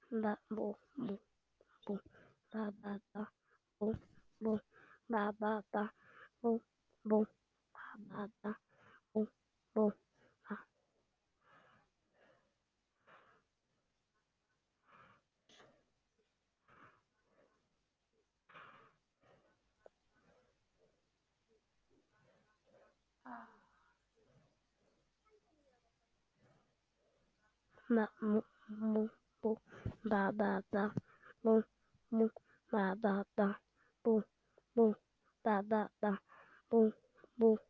ba bo bo bo ba ba ba bo bo ba ba ba bo bo ba ba ba bo bo ba ba mo mo bo ba ba ba bo mo ba ba ba bo bo ba ba ba bo bo